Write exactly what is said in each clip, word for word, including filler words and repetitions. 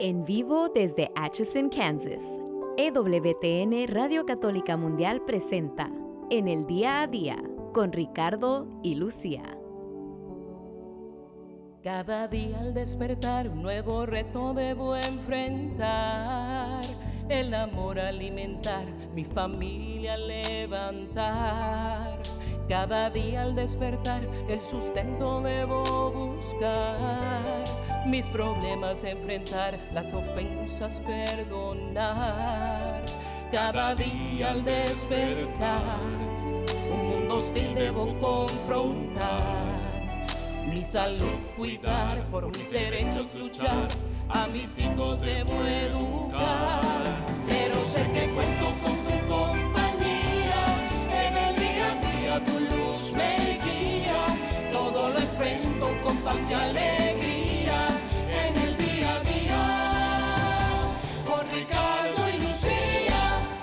En vivo desde Atchison, Kansas, E W T N Radio Católica Mundial presenta En el Día a Día con Ricardo y Lucía. Cada día al despertar un nuevo reto debo enfrentar. El amor alimentar, mi familia levantar. Cada día al despertar el sustento debo buscar. Mis problemas enfrentar, las ofensas perdonar. Cada día al despertar un mundo hostil debo confrontar. Mi salud cuidar, por mis derechos luchar. A mis hijos debo educar. Pero sé que cuento con tu compañía. En el día a día tu luz me guía. Todo lo enfrento con paz y alegría. En el día a día con Ricardo y Lucía.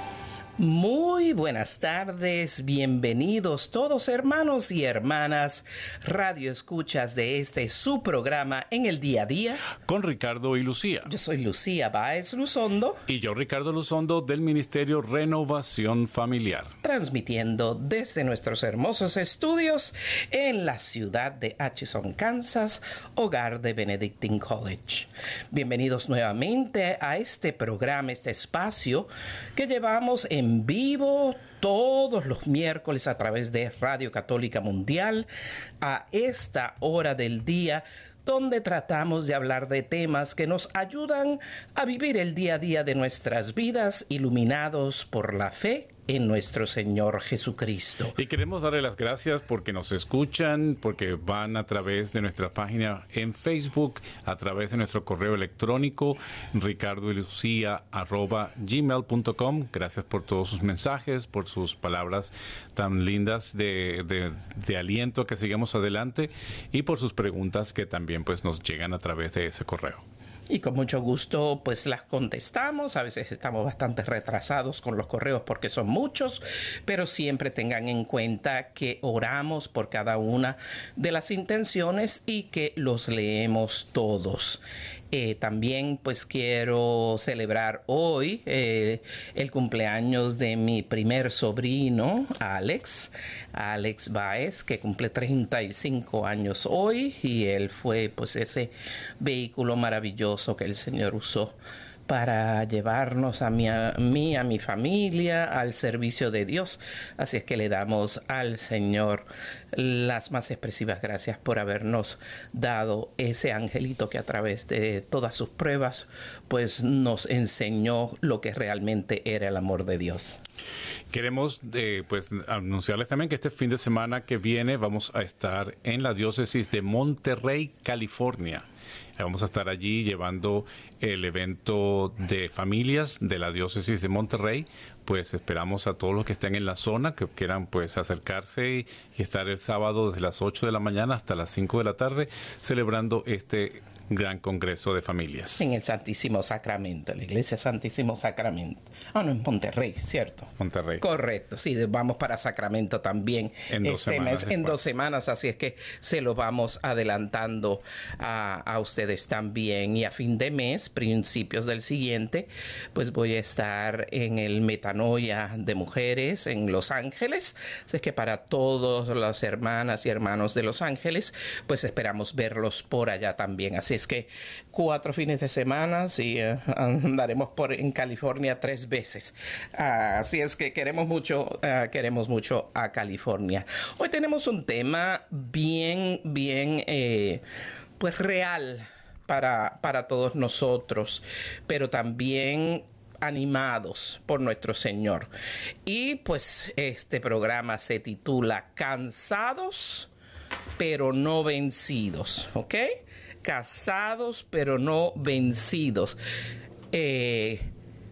Muy buenas tardes, bienvenidos todos hermanos y hermanas, radio escuchas de este su programa En el Día a Día con Ricardo y Lucía. Yo soy Lucía Báez Luzondo y yo Ricardo Luzondo del Ministerio Renovación Familiar, transmitiendo desde nuestros hermosos estudios en la ciudad de Atchison, Kansas, hogar de Benedictine College. Bienvenidos nuevamente a este programa, este espacio que llevamos en en vivo todos los miércoles a través de Radio Católica Mundial a esta hora del día, donde tratamos de hablar de temas que nos ayudan a vivir el día a día de nuestras vidas, iluminados por la fe en nuestro Señor Jesucristo. Y queremos darle las gracias porque nos escuchan, porque van a través de nuestra página en Facebook, a través de nuestro correo electrónico, ricardo y lucía arroba gmail punto com. Gracias por todos sus mensajes, por sus palabras tan lindas de, de, de aliento que sigamos adelante y por sus preguntas que también pues nos llegan a través de ese correo. Y con mucho gusto pues las contestamos. A veces estamos bastante retrasados con los correos porque son muchos, pero siempre tengan en cuenta que oramos por cada una de las intenciones y que los leemos todos. Eh, también pues quiero celebrar hoy eh, el cumpleaños de mi primer sobrino, Alex, Alex Báez, que cumple treinta y cinco años hoy, y él fue pues ese vehículo maravilloso que el Señor usó para llevarnos a mí, a mí, a mi familia, al servicio de Dios. Así es que le damos al Señor las más expresivas gracias por habernos dado ese angelito que a través de todas sus pruebas, pues nos enseñó lo que realmente era el amor de Dios. Queremos eh, pues anunciarles también que este fin de semana que viene vamos a estar en la diócesis de Monterrey, California. Vamos a estar allí llevando el evento de familias de la diócesis de Monterrey. Pues esperamos a todos los que estén en la zona, que quieran pues acercarse y estar el sábado desde las ocho de la mañana hasta las cinco de la tarde celebrando este gran congreso de familias. En el Santísimo Sacramento, la iglesia Santísimo Sacramento. Ah, no, en Monterrey, ¿cierto? Monterrey. Correcto, sí, vamos para Sacramento también en dos este semanas. mes, en dos semanas, así es que se lo vamos adelantando a, a ustedes también. Y a fin de mes, principios del siguiente, pues voy a estar en el Metanoia de Mujeres en Los Ángeles. Así es que para todas las hermanas y hermanos de Los Ángeles, pues esperamos verlos por allá también. Así es que cuatro fines de semana y uh, andaremos por en California tres veces. Uh, así es que queremos mucho, uh, queremos mucho a California. Hoy tenemos un tema bien, bien, eh, pues real para, para todos nosotros, pero también animados por nuestro Señor. Y pues este programa se titula Cansados pero no vencidos, ¿ok? Casados pero no vencidos. Eh,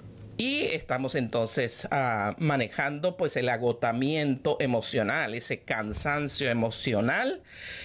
y estamos entonces uh, manejando pues el agotamiento emocional, ese cansancio emocional,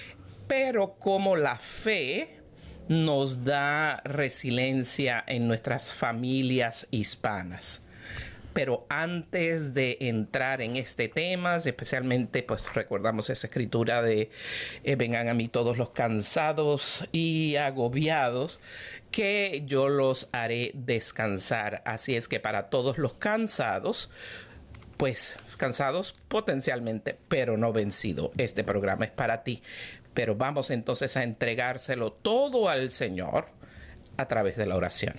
pero como la fe nos da resiliencia en nuestras familias hispanas. Pero antes de entrar en este tema, especialmente pues recordamos esa escritura de eh, vengan a mí todos los cansados y agobiados, que yo los haré descansar. Así es que para todos los cansados, pues cansados potencialmente, pero no vencido, este programa es para ti. Pero vamos entonces a entregárselo todo al Señor a través de la oración.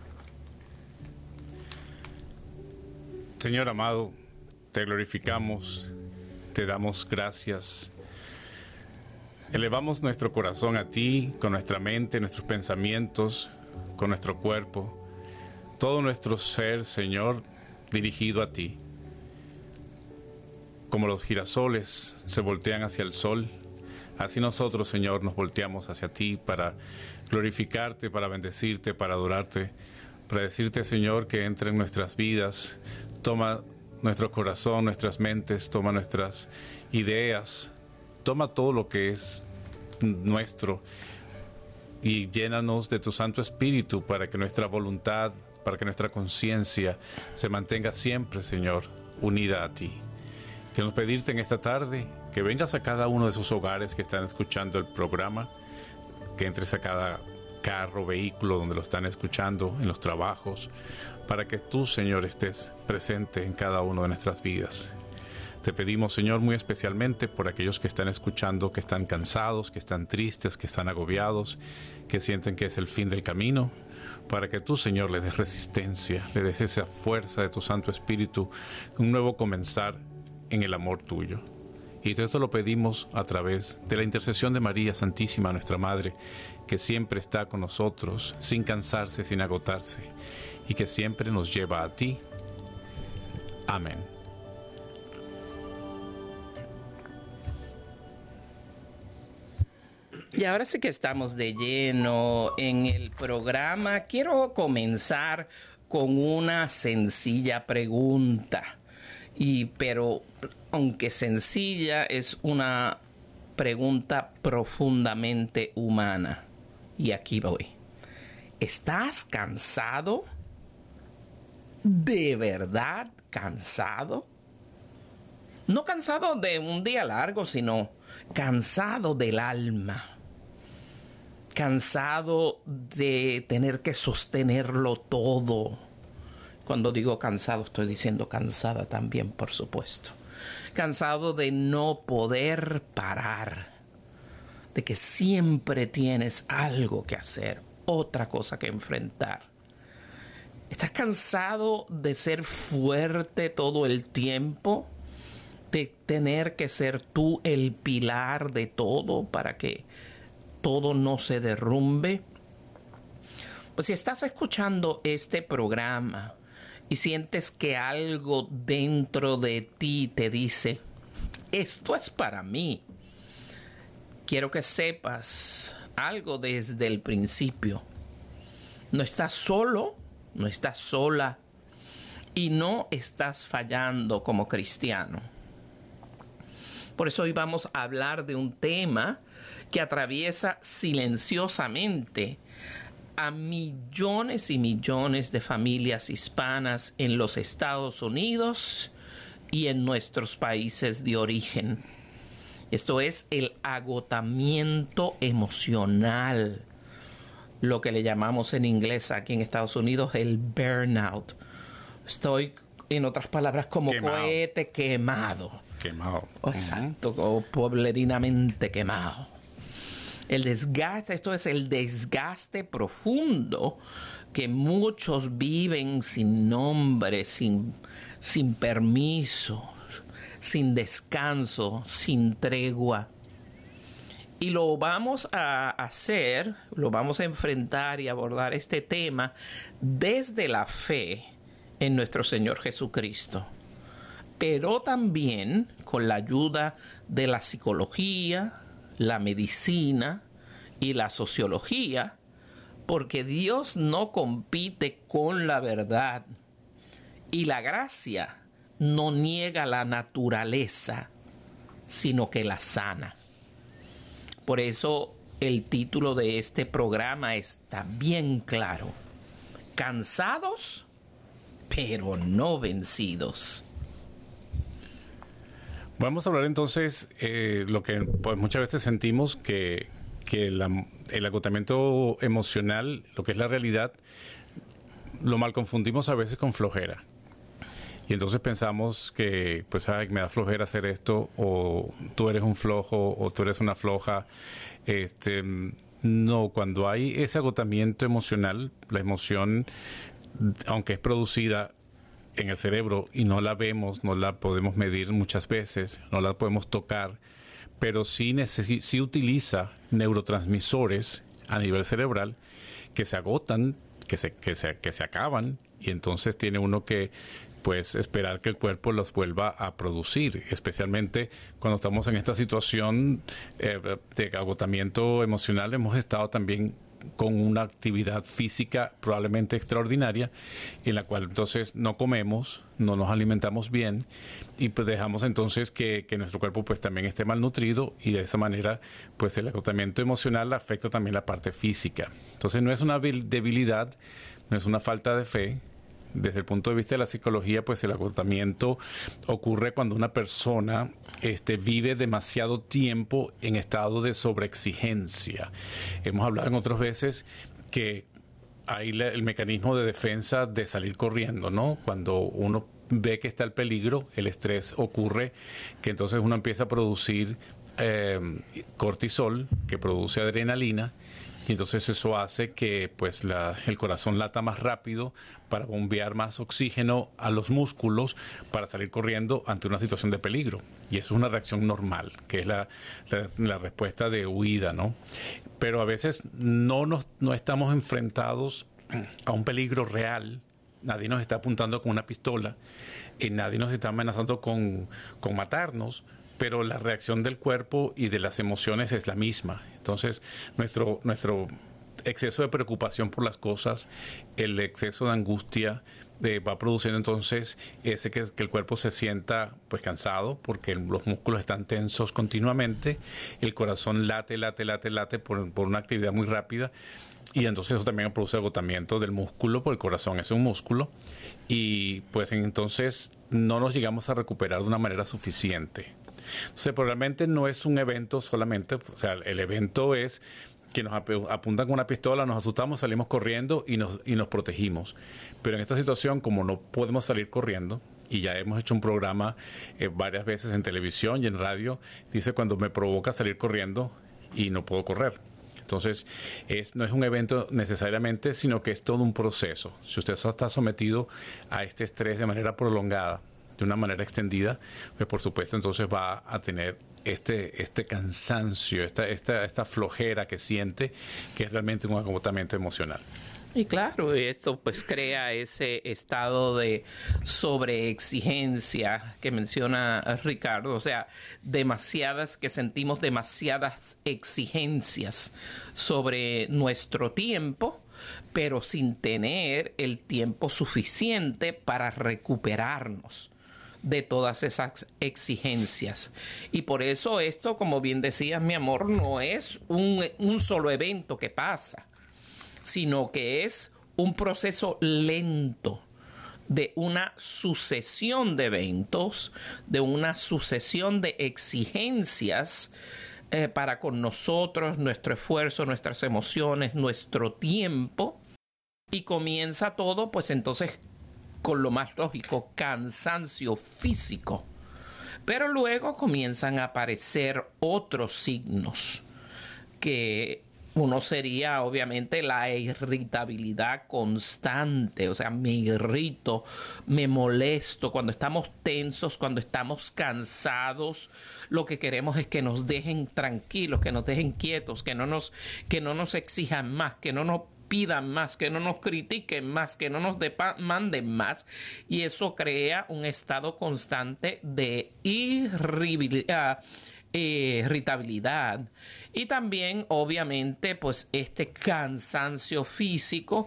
Señor amado, te glorificamos, te damos gracias. Elevamos nuestro corazón a ti, con nuestra mente, nuestros pensamientos, con nuestro cuerpo, todo nuestro ser, Señor, dirigido a ti. Como los girasoles se voltean hacia el sol, así nosotros, Señor, nos volteamos hacia ti para glorificarte, para bendecirte, para adorarte, para decirte, Señor, que entre en nuestras vidas. Toma nuestro corazón, nuestras mentes, toma nuestras ideas, toma todo lo que es nuestro y llénanos de tu Santo Espíritu para que nuestra voluntad, para que nuestra conciencia se mantenga siempre, Señor, unida a ti. Queremos pedirte en esta tarde que vengas a cada uno de esos hogares que están escuchando el programa, que entres a cada carro, vehículo donde lo están escuchando, en los trabajos, para que tú, Señor, estés presente en cada una de nuestras vidas. Te pedimos, Señor, muy especialmente por aquellos que están escuchando, que están cansados, que están tristes, que están agobiados, que sienten que es el fin del camino, para que tú, Señor, les des resistencia, le des esa fuerza de tu Santo Espíritu, un nuevo comenzar en el amor tuyo. Y todo esto lo pedimos a través de la intercesión de María Santísima, nuestra Madre, que siempre está con nosotros, sin cansarse, sin agotarse, y que siempre nos lleva a ti. Amén. Y ahora sí que estamos de lleno en el programa. Quiero comenzar con una sencilla pregunta. Y, pero aunque sencilla, es una pregunta profundamente humana. Y aquí voy. ¿Estás cansado? ¿De verdad cansado? No cansado de un día largo, sino cansado del alma. Cansado de tener que sostenerlo todo. Cuando digo cansado, estoy diciendo cansada también, por supuesto. Cansado de no poder parar. De que siempre tienes algo que hacer, otra cosa que enfrentar. ¿Estás cansado de ser fuerte todo el tiempo? De tener que ser tú el pilar de todo para que todo no se derrumbe. Pues si estás escuchando este programa y sientes que algo dentro de ti te dice, esto es para mí, quiero que sepas algo desde el principio. No estás solo, no estás sola y no estás fallando como cristiano. Por eso hoy vamos a hablar de un tema que atraviesa silenciosamente a millones y millones de familias hispanas en los Estados Unidos y en nuestros países de origen. Esto es el agotamiento emocional, lo que le llamamos en inglés aquí en Estados Unidos el burnout. Estoy, en otras palabras, como quemado. cohete quemado. Quemado. Exacto, o pueblerinamente quemado. El desgaste, esto es el desgaste profundo que muchos viven sin nombre, sin, sin permiso, sin descanso, sin tregua. Y lo vamos a hacer, lo vamos a enfrentar y abordar este tema desde la fe en nuestro Señor Jesucristo. Pero también con la ayuda de la psicología, la medicina y la sociología, porque Dios no compite con la verdad y la gracia no niega la naturaleza, sino que la sana. Por eso el título de este programa está bien claro. ¿Cansados? pero no vencidos. Vamos a hablar entonces eh, lo que pues, muchas veces sentimos que, que la, el agotamiento emocional, lo que es la realidad, lo mal confundimos a veces con flojera. Y entonces pensamos que, pues, ay, me da flojera hacer esto, o tú eres un flojo, o tú eres una floja. Este, no, cuando hay ese agotamiento emocional, la emoción, aunque es producida en el cerebro y no la vemos, no la podemos medir muchas veces, no la podemos tocar, pero sí, necesi- sí utiliza neurotransmisores a nivel cerebral que se agotan, que se, que se, que se acaban, y entonces tiene uno que pues esperar que el cuerpo los vuelva a producir, especialmente cuando estamos en esta situación eh, de agotamiento emocional. Hemos estado también con una actividad física probablemente extraordinaria, en la cual entonces no comemos, no nos alimentamos bien, y pues dejamos entonces que, que nuestro cuerpo pues también esté malnutrido, y de esa manera pues el agotamiento emocional afecta también la parte física. Entonces no es una debilidad, no es una falta de fe. Desde el punto de vista de la psicología, pues el agotamiento ocurre cuando una persona este, vive demasiado tiempo en estado de sobreexigencia. Hemos hablado en otras veces que hay la, el mecanismo de defensa de salir corriendo, ¿no? Cuando uno ve que está el peligro, el estrés ocurre, que entonces uno empieza a producir eh, cortisol, que produce adrenalina, y entonces eso hace que pues la, el corazón lata más rápido para bombear más oxígeno a los músculos para salir corriendo ante una situación de peligro. Y eso es una reacción normal, que es la, la, la respuesta de huida, ¿no? Pero a veces no, nos, no estamos enfrentados a un peligro real. Nadie nos está apuntando con una pistola y nadie nos está amenazando con, con matarnos, pero la reacción del cuerpo y de las emociones es la misma. Entonces, nuestro, nuestro exceso de preocupación por las cosas, el exceso de angustia, eh, va produciendo entonces ese que, que el cuerpo se sienta pues cansado, porque los músculos están tensos continuamente, el corazón late, late, late, late por, por una actividad muy rápida, y entonces eso también produce agotamiento del músculo, porque el corazón es un músculo, y pues entonces no nos llegamos a recuperar de una manera suficiente. Entonces, pero realmente no es un evento solamente, o sea, el evento es que nos apuntan con una pistola, nos asustamos, salimos corriendo y nos, y nos protegimos. Pero en esta situación, como no podemos salir corriendo, y ya hemos hecho un programa eh, varias veces en televisión y en radio, dice cuando me provoca salir corriendo y no puedo correr. Entonces, es, no es un evento necesariamente, sino que es todo un proceso. Si usted está sometido a este estrés de manera prolongada, de una manera extendida, pues por supuesto entonces va a tener este, este cansancio, esta, esta, esta flojera que siente, que es realmente un agotamiento emocional. Y claro, esto pues crea ese estado de sobreexigencia que menciona Ricardo, o sea, demasiadas, que sentimos demasiadas exigencias sobre nuestro tiempo, pero sin tener el tiempo suficiente para recuperarnos de todas esas exigencias. Y por eso esto, como bien decías, mi amor, no es un, un solo evento que pasa, sino que es un proceso lento de una sucesión de eventos, de una sucesión de exigencias eh, para con nosotros, nuestro esfuerzo, nuestras emociones, nuestro tiempo. Y comienza todo, pues entonces, con lo más lógico, cansancio físico. Pero luego comienzan a aparecer otros signos, que uno sería obviamente la irritabilidad constante, o sea, me irrito, me molesto, cuando estamos tensos, cuando estamos cansados, lo que queremos es que nos dejen tranquilos, que nos dejen quietos, que no nos, que no nos exijan más, que no nos pidan más, que no nos critiquen más, que no nos manden más, y eso crea un estado constante de irritabilidad, eh, irritabilidad. Y también obviamente pues este cansancio físico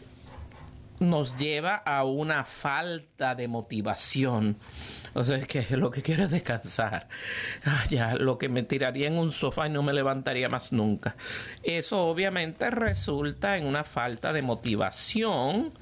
nos lleva a una falta de motivación. O sea, es que lo que quiero es descansar. Ah, ya, lo que me tiraría en un sofá y no me levantaría más nunca. Eso obviamente resulta en una falta de motivación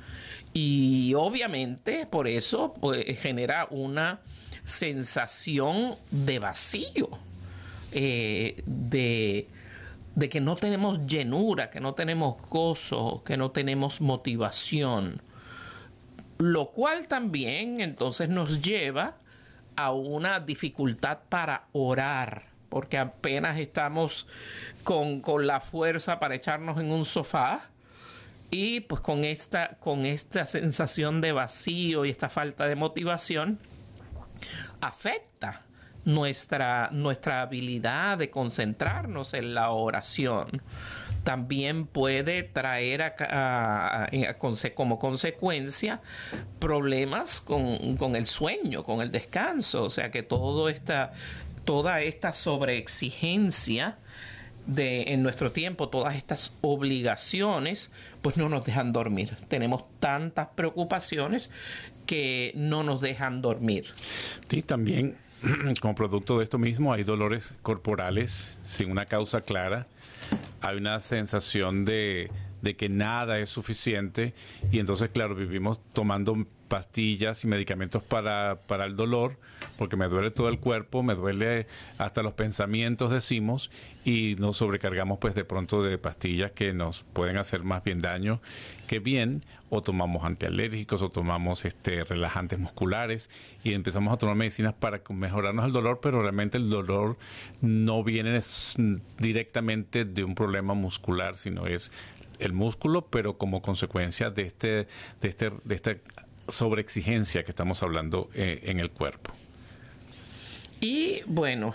Y obviamente por eso pues, genera una sensación de vacío, eh, de, de que no tenemos llenura, que no tenemos gozo, que no tenemos motivación. Lo cual también entonces nos lleva a una dificultad para orar, porque apenas estamos con, con la fuerza para echarnos en un sofá y pues con esta, con esta sensación de vacío y esta falta de motivación afecta nuestra, nuestra habilidad de concentrarnos en la oración. También puede traer a, a, a, a, como consecuencia problemas con, con el sueño, con el descanso. O sea que todo esta, toda esta sobreexigencia de, en nuestro tiempo, todas estas obligaciones, pues no nos dejan dormir. Tenemos tantas preocupaciones que no nos dejan dormir. Sí, también como producto de esto mismo hay dolores corporales sin una causa clara. Hay una sensación de, de que nada es suficiente y entonces, claro, vivimos tomando pastillas y medicamentos para, para el dolor, porque me duele todo el cuerpo, me duele hasta los pensamientos, decimos, y nos sobrecargamos pues de pronto de pastillas que nos pueden hacer más bien daño que bien, o tomamos antialérgicos o tomamos este relajantes musculares y empezamos a tomar medicinas para mejorarnos el dolor, pero realmente el dolor no viene directamente de un problema muscular, sino es el músculo, pero como consecuencia de este de este de esta sobreexigencia que estamos hablando eh, en el cuerpo. Y bueno,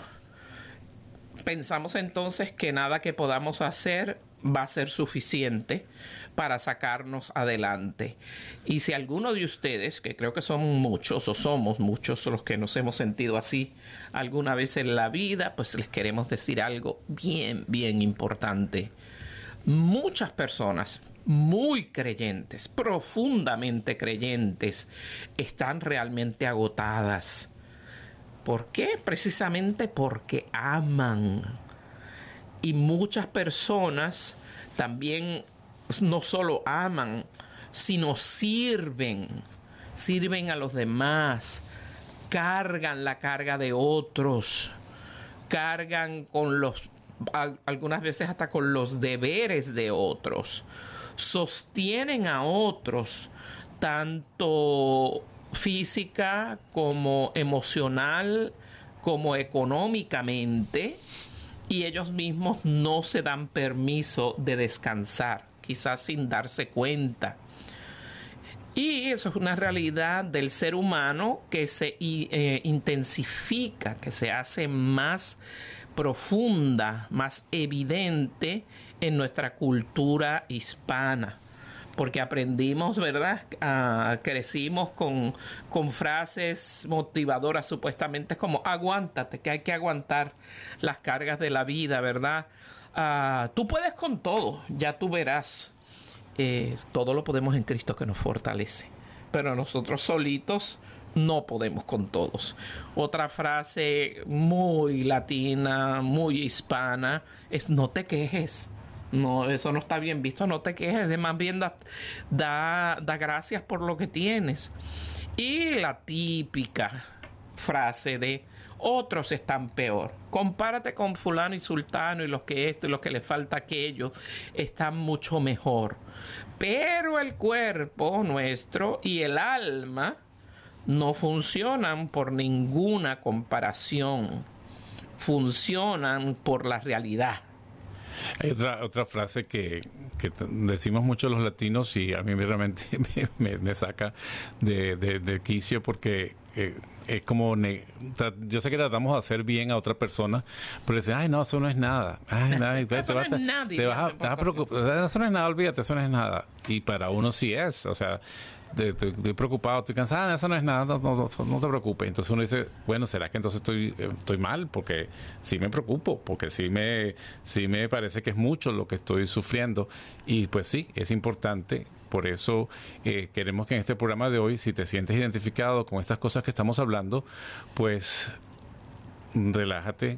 pensamos entonces que nada que podamos hacer va a ser suficiente para sacarnos adelante. Y si alguno de ustedes, que creo que son muchos o somos muchos los que nos hemos sentido así alguna vez en la vida, pues les queremos decir algo bien, bien importante. Muchas personas muy creyentes, profundamente creyentes, están realmente agotadas. ¿Por qué? Precisamente porque aman. Y muchas personas también no solo aman, sino sirven. Sirven a los demás, cargan la carga de otros, cargan con los, algunas veces hasta con los deberes de otros. Sostienen a otros, tanto física como emocional, como económicamente, y ellos mismos no se dan permiso de descansar, quizás sin darse cuenta. Y eso es una realidad del ser humano que se eh, intensifica, que se hace más profunda, más evidente en nuestra cultura hispana, porque aprendimos, ¿verdad? Uh, crecimos con, con frases motivadoras supuestamente como aguántate, que hay que aguantar las cargas de la vida, ¿verdad? Uh, tú puedes con todo, ya tú verás. Eh, todo lo podemos en Cristo que nos fortalece, pero nosotros solitos no podemos con todos. Otra frase muy latina, muy hispana, es no te quejes. No, eso no está bien visto, no te quejes, de más bien da, da, da gracias por lo que tienes. Y la típica frase de otros están peor. Compárate con fulano y sultano y los que esto y los que le falta aquello están mucho mejor. Pero el cuerpo nuestro y el alma no funcionan por ninguna comparación. Funcionan por la realidad. Hay otra otra frase que, que decimos mucho los latinos y a mí realmente me, me, me saca de, de, de quicio porque eh, es como ne- yo sé que tratamos de hacer bien a otra persona, pero dice, ay no, eso no es nada, ay, nada, eso te, no vas, es nada, te vas a, te vas a preocupar, eso no es nada, olvídate, eso no es nada, y para uno sí es, o sea, Estoy, estoy preocupado, estoy cansado, eso no es nada, no, no, no, no te preocupes. Entonces uno dice, bueno, ¿será que entonces estoy, estoy mal? Porque sí me preocupo, porque sí me, sí me parece que es mucho lo que estoy sufriendo. Y pues sí, es importante. Por eso eh, queremos que en este programa de hoy, si te sientes identificado con estas cosas que estamos hablando, pues relájate,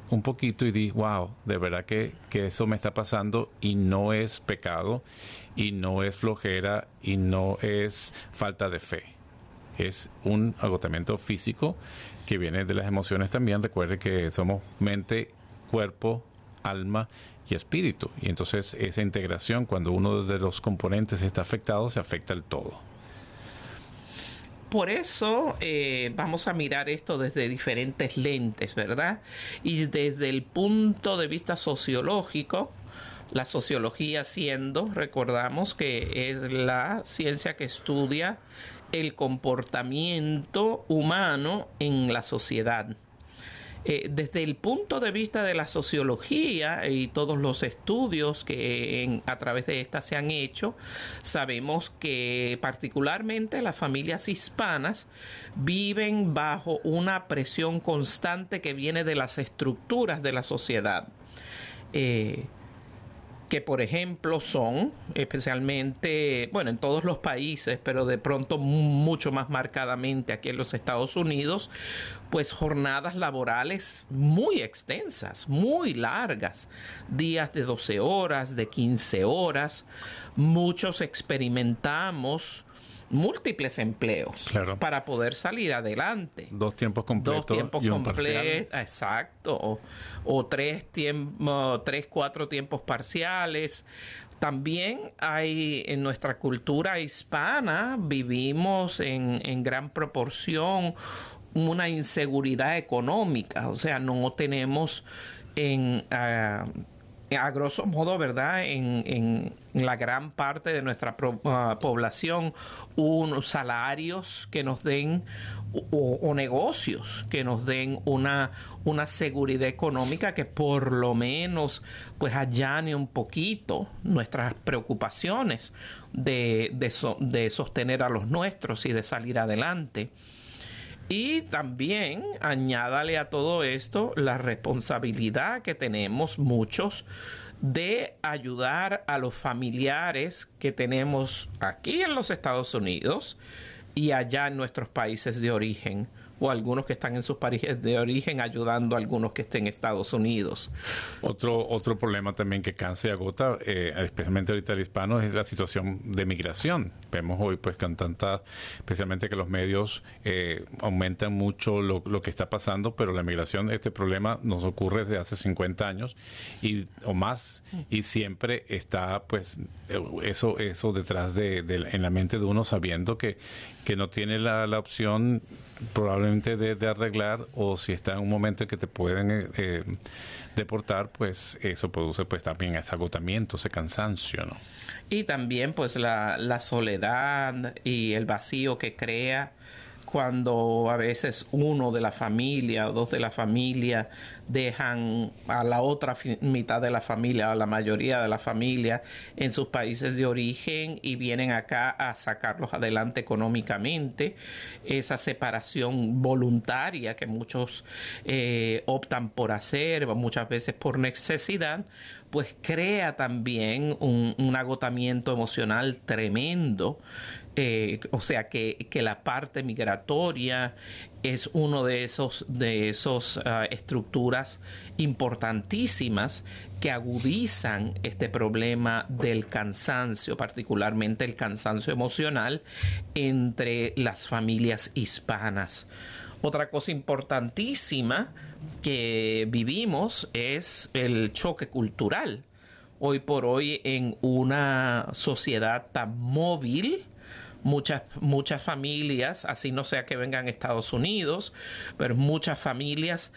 un poquito y di, wow, de verdad que, que eso me está pasando y no es pecado y no es flojera y no es falta de fe. Es un agotamiento físico que viene de las emociones también. Recuerde que somos mente, cuerpo, alma y espíritu. Y entonces esa integración, cuando uno de los componentes está afectado, se afecta el todo. Por eso eh, vamos a mirar esto desde diferentes lentes, ¿verdad? Y desde el punto de vista sociológico, la sociología siendo, recordamos que es la ciencia que estudia el comportamiento humano en la sociedad. Eh, desde el punto de vista de la sociología y todos los estudios que en, a través de esta se han hecho, sabemos que particularmente las familias hispanas viven bajo una presión constante que viene de las estructuras de la sociedad. Eh, que por ejemplo son especialmente, bueno, en todos los países, pero de pronto mucho más marcadamente aquí en los Estados Unidos, pues jornadas laborales muy extensas, muy largas, días de doce horas, de quince horas. Muchos experimentamos múltiples empleos, claro, para poder salir adelante. Dos tiempos completos. Dos tiempos y un completos, parcial. exacto. O, o tres, tiempo, tres, cuatro tiempos parciales. También hay en nuestra cultura hispana, vivimos en, en gran proporción una inseguridad económica. O sea, no tenemos en... Uh, a grosso modo, ¿verdad? En, en, en la gran parte de nuestra pro, uh, población, unos salarios que nos den o, o negocios que nos den una, una seguridad económica que por lo menos pues allane un poquito nuestras preocupaciones de, de, so, de sostener a los nuestros y de salir adelante. Y también añádale a todo esto la responsabilidad que tenemos muchos de ayudar a los familiares que tenemos aquí en los Estados Unidos y allá en nuestros países de origen, o algunos que están en sus países de origen ayudando a algunos que estén en Estados Unidos. Otro otro problema también que cansa y agota, eh, especialmente ahorita el hispano, es la situación de migración. Vemos hoy pues con tanta, especialmente que los medios eh, aumentan mucho lo, lo que está pasando, pero la migración, este problema nos ocurre desde hace cincuenta años y o más, y siempre está pues eso eso detrás de, de en la mente de uno, sabiendo que, que no tiene la, la opción probablemente de, de arreglar, o si está en un momento en que te pueden eh, deportar, pues eso produce pues también ese agotamiento, ese cansancio, ¿no? Y también pues la, la soledad y el vacío que crea cuando a veces uno de la familia o dos de la familia dejan a la otra mitad de la familia, a la mayoría de la familia en sus países de origen y vienen acá a sacarlos adelante económicamente. Esa separación voluntaria que muchos eh, optan por hacer, muchas veces por necesidad, pues crea también un, un agotamiento emocional tremendo. Eh, o sea que, que la parte migratoria es uno de esos de esos uh, estructuras importantísimas que agudizan este problema del cansancio, particularmente el cansancio emocional entre las familias hispanas. Otra cosa importantísima que vivimos es el choque cultural. Hoy por hoy, en una sociedad tan móvil, Muchas, muchas familias, así no sea que vengan a Estados Unidos, pero muchas familias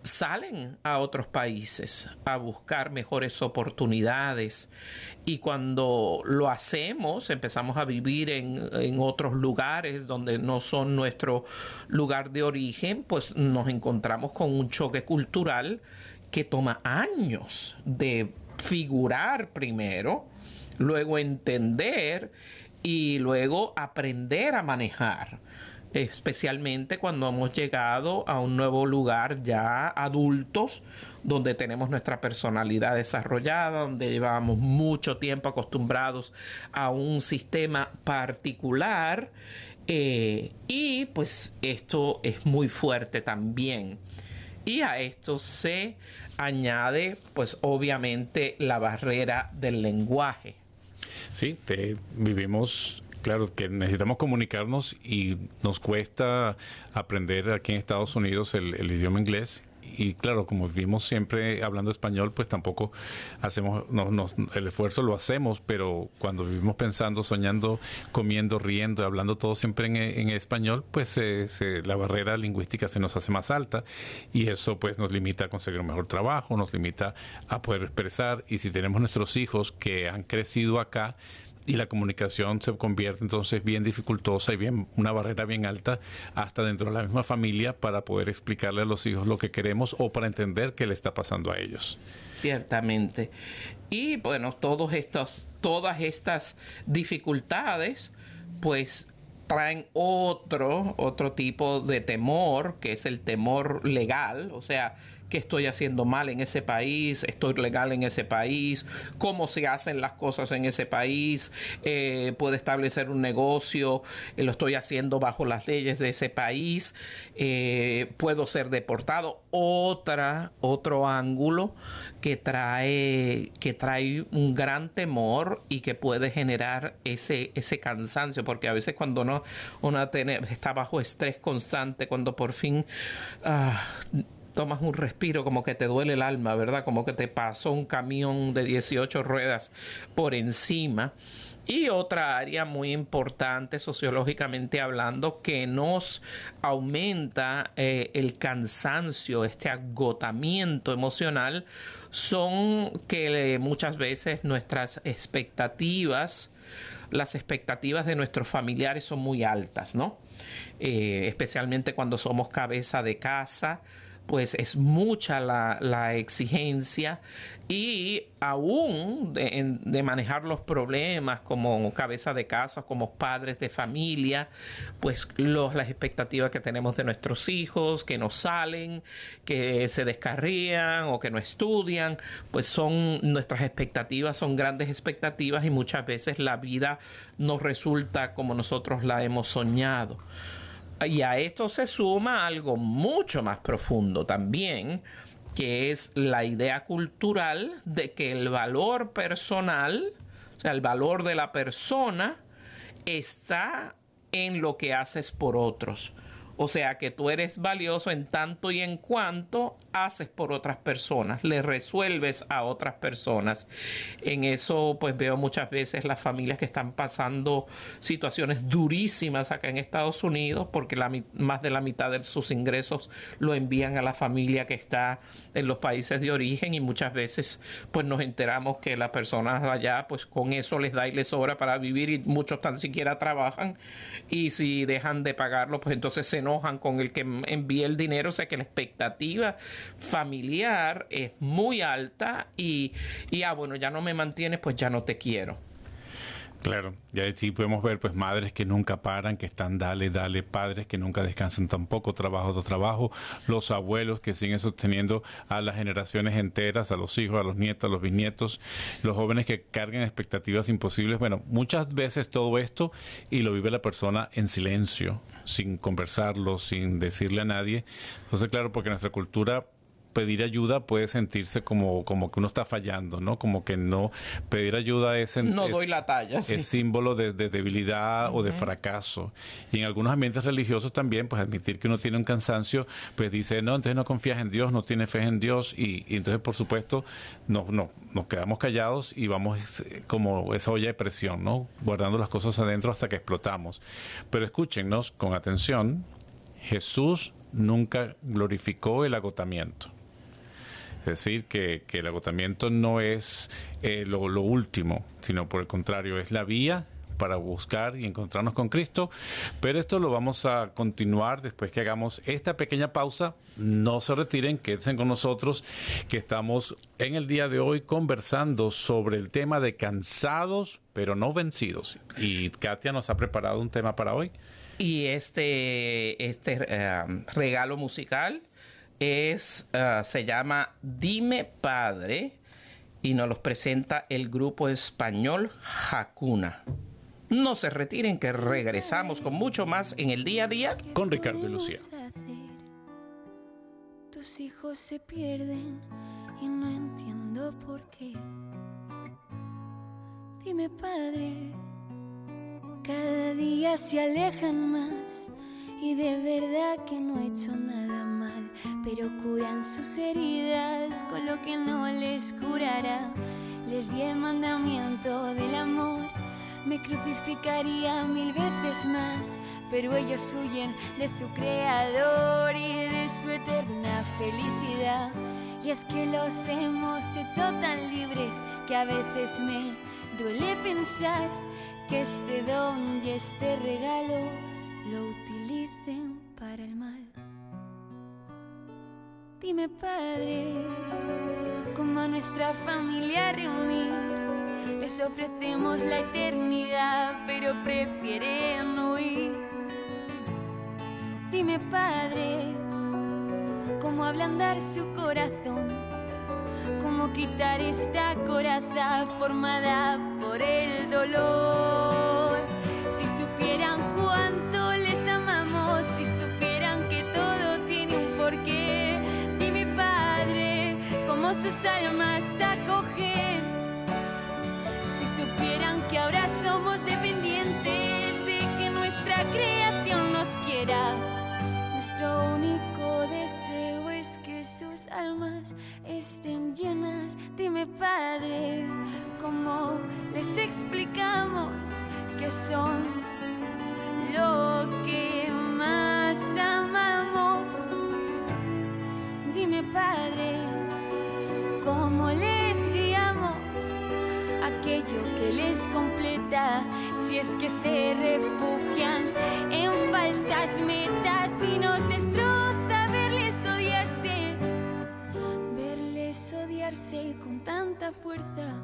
salen a otros países a buscar mejores oportunidades, y cuando lo hacemos empezamos a vivir en, en otros lugares donde no son nuestro lugar de origen, pues nos encontramos con un choque cultural que toma años de figurar primero, luego entender y luego aprender a manejar, especialmente cuando hemos llegado a un nuevo lugar ya adultos, donde tenemos nuestra personalidad desarrollada, donde llevamos mucho tiempo acostumbrados a un sistema particular, eh, y pues esto es muy fuerte también. Y a esto se añade, pues obviamente, la barrera del lenguaje. Sí, te, vivimos, claro, que necesitamos comunicarnos y nos cuesta aprender aquí en Estados Unidos el, el idioma inglés. Y claro, como vivimos siempre hablando español, pues tampoco hacemos, no, no, el esfuerzo lo hacemos, pero cuando vivimos pensando, soñando, comiendo, riendo, hablando todo siempre en, en español, pues eh, se, la barrera lingüística se nos hace más alta y eso pues nos limita a conseguir un mejor trabajo, nos limita a poder expresar. Y si tenemos nuestros hijos que han crecido acá, y la comunicación se convierte entonces bien dificultosa y bien una barrera bien alta hasta dentro de la misma familia para poder explicarle a los hijos lo que queremos o para entender qué le está pasando a ellos. Ciertamente. Y bueno, todos estos, todas estas dificultades pues traen otro, otro tipo de temor, que es el temor legal, o sea, qué estoy haciendo mal en ese país, estoy legal en ese país, cómo se hacen las cosas en ese país, eh, puedo establecer un negocio, eh, lo estoy haciendo bajo las leyes de ese país, eh, puedo ser deportado. Otra, otro ángulo que trae, que trae un gran temor y que puede generar ese, ese cansancio, porque a veces cuando uno, uno tiene, está bajo estrés constante, cuando por fin Uh, tomas un respiro, como que te duele el alma, ¿verdad? Como que te pasó un camión de dieciocho ruedas por encima. Y otra área muy importante sociológicamente hablando que nos aumenta eh, el cansancio, este agotamiento emocional, son que eh, muchas veces nuestras expectativas, las expectativas de nuestros familiares son muy altas, ¿no? Eh, especialmente cuando somos cabeza de casa, pues es mucha la, la exigencia y aún de, de manejar los problemas como cabeza de casa, como padres de familia, pues los, las expectativas que tenemos de nuestros hijos, que no salen, que se descarrían o que no estudian, pues son nuestras expectativas, son grandes expectativas y muchas veces la vida no resulta como nosotros la hemos soñado. Y a esto se suma algo mucho más profundo también, que es la idea cultural de que el valor personal, o sea, el valor de la persona, está en lo que haces por otros. O sea, que tú eres valioso en tanto y en cuanto haces por otras personas, le resuelves a otras personas. En eso, pues veo muchas veces las familias que están pasando situaciones durísimas acá en Estados Unidos, porque la, más de la mitad de sus ingresos lo envían a la familia que está en los países de origen y muchas veces, pues nos enteramos que las personas allá, pues con eso les da y les sobra para vivir y muchos tan siquiera trabajan y si dejan de pagarlo, pues entonces se enojan con el que envía el dinero, o sea que la expectativa familiar es muy alta y, y ah, bueno, ya no me mantienes, pues ya no te quiero. Claro, ya sí podemos ver pues madres que nunca paran, que están dale, dale, padres que nunca descansan tampoco, trabajo de trabajo, los abuelos que siguen sosteniendo a las generaciones enteras, a los hijos, a los nietos, a los bisnietos, los jóvenes que cargan expectativas imposibles. Bueno, muchas veces todo esto y lo vive la persona en silencio, sin conversarlo, sin decirle a nadie. Entonces, claro, porque nuestra cultura pedir ayuda puede sentirse como, como que uno está fallando, ¿no? Como que no, pedir ayuda es... No es, doy la talla. Sí. Es símbolo de, de debilidad uh-huh. o de fracaso. Y en algunos ambientes religiosos también, pues admitir que uno tiene un cansancio, pues dice, no, entonces no confías en Dios, no tienes fe en Dios. Y, y entonces, por supuesto, no, no, nos quedamos callados y vamos como esa olla de presión, ¿no? Guardando las cosas adentro hasta que explotamos. Pero escúchennos con atención, Jesús nunca glorificó el agotamiento. Es decir, que, que el agotamiento no es eh, lo, lo último, sino por el contrario, es la vía para buscar y encontrarnos con Cristo. Pero esto lo vamos a continuar después que hagamos esta pequeña pausa. No se retiren, quédense con nosotros, que estamos en el día de hoy conversando sobre el tema de cansados, pero no vencidos. Y Katia nos ha preparado un tema para hoy. Y este, este uh, regalo musical es uh, se llama Dime Padre y nos los presenta el grupo español Hakuna. No se retiren, que regresamos con mucho más en el día a día con Ricardo y Lucía. Tu tus hijos se pierden y no entiendo por qué. Dime, Padre, cada día se alejan más y de verdad que no he hecho nada mal, pero curan sus heridas con lo que no les curará. Les di el mandamiento del amor, me crucificaría mil veces más, pero ellos huyen de su creador y de su eterna felicidad. Y es que los hemos hecho tan libres que a veces me duele pensar que este don y este regalo lo utilicen para el mal. Dime, Padre, cómo a nuestra familia reunir. Les ofrecemos la eternidad, pero prefieren huir. Dime, Padre, cómo ablandar su corazón, cómo quitar esta coraza formada por el dolor. Si supieran cuánto les amamos, si supieran que todo tiene un porqué. Dime, Padre, cómo sus almas acogen. Si supieran que ahora somos dependientes de que nuestra creación nos quiera. Nuestro único deseo es que sus almas estén llenas. Dime, Padre, ¿cómo les explicamos que son lo que más amamos? Dime, Padre, ¿cómo les guiamos aquello que les completa? Si es que se refugian en falsas metas y nos destroza verles odiarse, verles odiarse con tanta fuerza.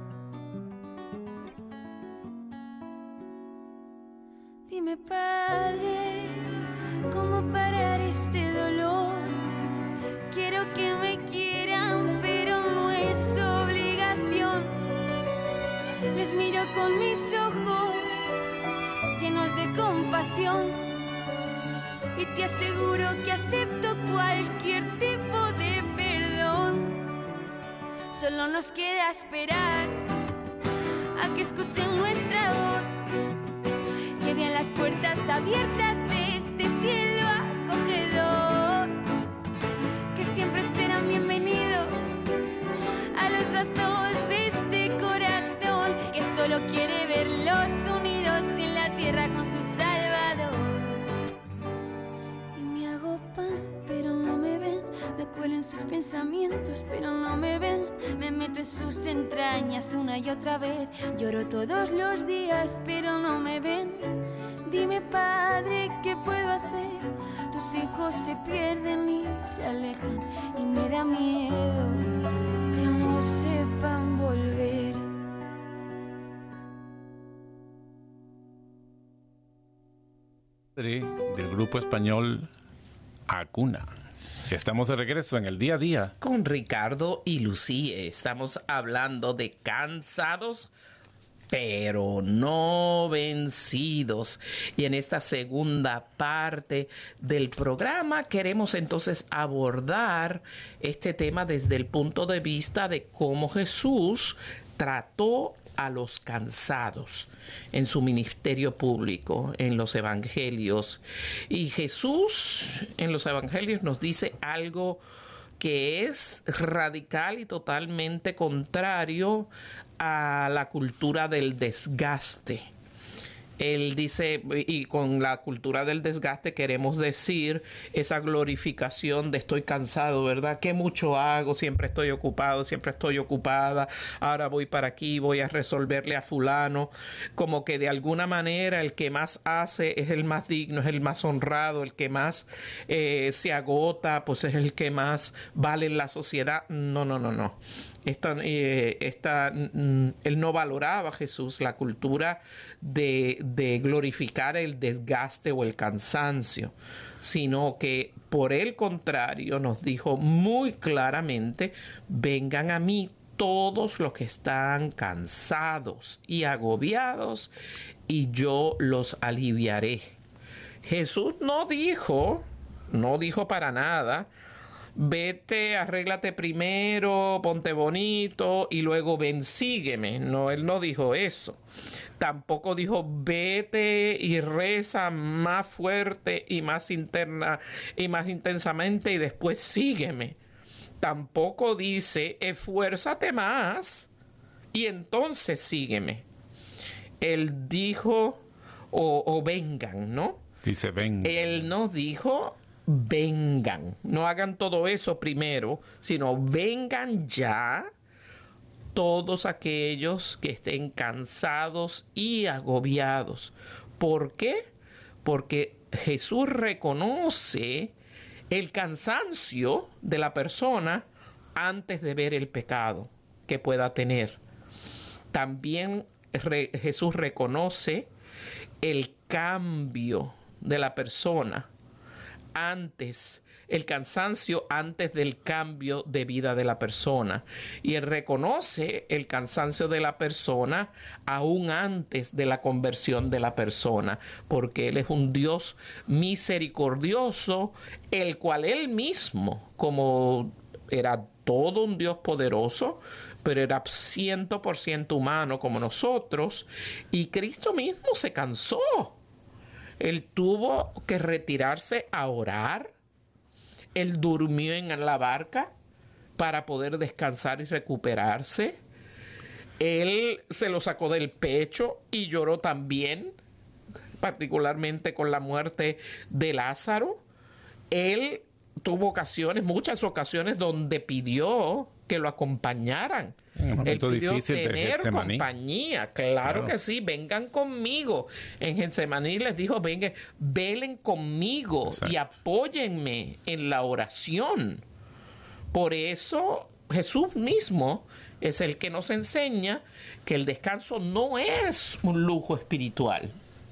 Dime, Padre, ¿cómo parar este dolor? Quiero que me quieran, pero no es obligación. Les miro con mis ojos llenos de compasión y te aseguro que acepto cualquier tipo de perdón. Solo nos queda esperar a que escuchen nuestra voz, que vean las puertas abiertas de este cielo acogedor, que siempre serán bienvenidos a los brazos de este corazón que solo quiere verlos unidos en la tierra con su Salvador. Y me hago pan, pero no me ven, me cuelo en sus pensamientos, pero no me ven, me meto en sus entrañas una y otra vez, lloro todos los días, pero no me ven. Dime, Padre, ¿qué puedo hacer? Tus hijos se pierden y se alejan y me da miedo que no sepan volver. Del grupo español Acuna. Estamos de regreso en el día a día con Ricardo y Lucía. Estamos hablando de cansados pero no vencidos. Y en esta segunda parte del programa queremos entonces abordar este tema desde el punto de vista de cómo Jesús trató a los cansados en su ministerio público, en los evangelios. Y Jesús en los evangelios nos dice algo que es radical y totalmente contrario a la cultura del desgaste. Él dice, y con la cultura del desgaste queremos decir esa glorificación de estoy cansado, ¿verdad? Que mucho hago, siempre estoy ocupado, siempre estoy ocupada, ahora voy para aquí, voy a resolverle a fulano, como que de alguna manera el que más hace es el más digno, es el más honrado, el que más eh, se agota, pues es el que más vale en la sociedad. No, no, no, no. Esta, eh, esta, mm, él no valoraba, Jesús, la cultura de, de glorificar el desgaste o el cansancio, sino que por el contrario nos dijo muy claramente, vengan a mí todos los que están cansados y agobiados y yo los aliviaré. Jesús no dijo, no dijo para nada, vete, arréglate primero, ponte bonito y luego ven, sígueme. No, él no dijo eso. Tampoco dijo vete y reza más fuerte y más interna y más intensamente y después sígueme. Tampoco dice esfuérzate más y entonces sígueme. Él dijo o, o vengan, ¿no? Dice vengan. Él no dijo vengan, no hagan todo eso primero, sino vengan ya todos aquellos que estén cansados y agobiados. ¿Por qué? Porque Jesús reconoce el cansancio de la persona antes de ver el pecado que pueda tener. También re- Jesús reconoce el cambio de la persona antes, el cansancio antes del cambio de vida de la persona. Y él reconoce el cansancio de la persona aún antes de la conversión de la persona, porque él es un Dios misericordioso, el cual él mismo, como era todo un Dios poderoso, pero era cien por ciento humano como nosotros, y Cristo mismo se cansó. Él tuvo que retirarse a orar. Él durmió en la barca para poder descansar y recuperarse. Él se lo sacó del pecho y lloró también, particularmente con la muerte de Lázaro. Él tuvo ocasiones, muchas ocasiones, donde pidió que lo acompañaran. En un momento Él pidió difícil de tener Getsemaní. compañía. Claro, Claro. que sí, vengan conmigo. En Getsemaní les dijo, vengan, velen conmigo Exacto. y apóyenme en la oración. Por eso Jesús mismo es el que nos enseña que el descanso no es un lujo espiritual.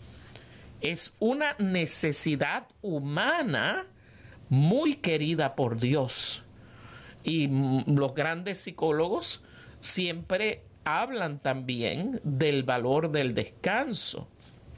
Es una necesidad humana muy querida por Dios. Y mm, los grandes psicólogos siempre hablan también del valor del descanso.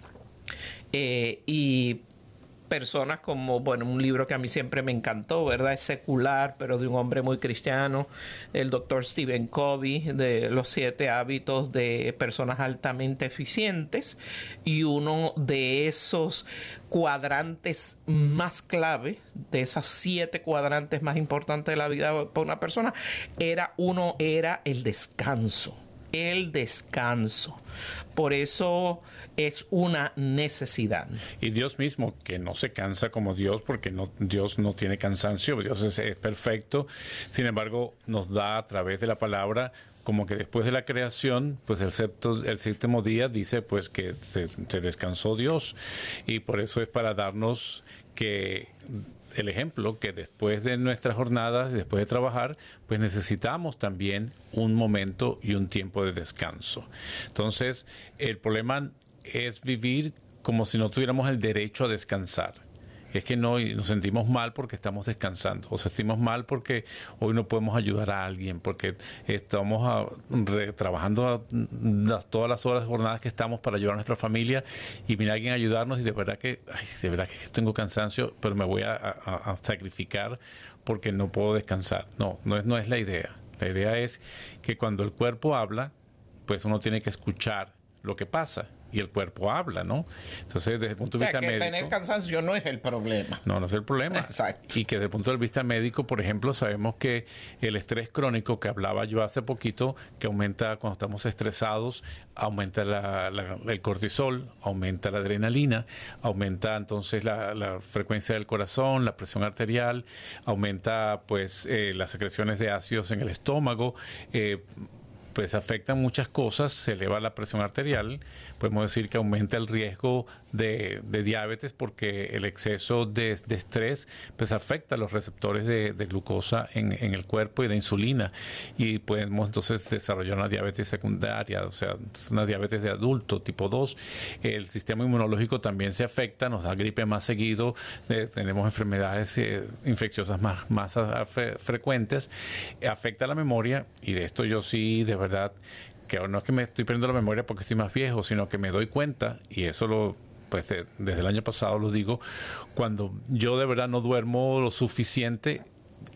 Eh, y personas como, bueno, un libro que a mí siempre me encantó, ¿verdad? Es secular, pero de un hombre muy cristiano, el doctor Stephen Covey, de Los siete hábitos de personas altamente eficientes, y uno de esos cuadrantes más clave, de esas siete cuadrantes más importantes de la vida para una persona, era uno era el descanso. El descanso. Por eso es una necesidad. Y Dios mismo, que no se cansa como Dios, porque no, Dios no tiene cansancio, Dios es, es perfecto. Sin embargo, nos da a través de la palabra, como que después de la creación, pues el, septo, el séptimo día dice pues que se, se descansó Dios. Y por eso es para darnos que el ejemplo que después de nuestras jornadas, después de trabajar, pues necesitamos también un momento y un tiempo de descanso. Entonces, el problema es vivir como si no tuviéramos el derecho a descansar. Es que no, nos sentimos mal porque estamos descansando, o sentimos mal porque hoy no podemos ayudar a alguien, porque estamos a, re, trabajando a, a, todas las horas, jornadas que estamos para ayudar a nuestra familia, y viene alguien a ayudarnos y de verdad que, ay, de verdad que tengo cansancio, pero me voy a, a, a sacrificar porque no puedo descansar. No, no es, no es la idea. La idea es que cuando el cuerpo habla, pues uno tiene que escuchar lo que pasa. Y el cuerpo habla, ¿no? Entonces, desde el punto de O sea, vista que médico... tener cansancio no es el problema. No, no es el problema. Exacto. Y que desde el punto de vista médico, por ejemplo, sabemos que el estrés crónico, que hablaba yo hace poquito, que aumenta cuando estamos estresados, aumenta la, la, el cortisol, aumenta la adrenalina, aumenta entonces la, la frecuencia del corazón, la presión arterial, aumenta pues eh, las secreciones de ácidos en el estómago, eh, pues afectan muchas cosas, se eleva la presión arterial, podemos decir que aumenta el riesgo de, de diabetes porque el exceso de, de estrés pues afecta los receptores de, de glucosa en, en el cuerpo y de insulina, y podemos entonces desarrollar una diabetes secundaria, o sea, una diabetes de adulto tipo dos. El sistema inmunológico también se afecta, nos da gripe más seguido, eh, tenemos enfermedades eh, infecciosas más, más a, a fre frecuentes, afecta la memoria, y de esto yo sí de verdad verdad que no es que me estoy perdiendo la memoria porque estoy más viejo, sino que me doy cuenta, y eso lo pues de, desde el año pasado lo digo, cuando yo de verdad no duermo lo suficiente,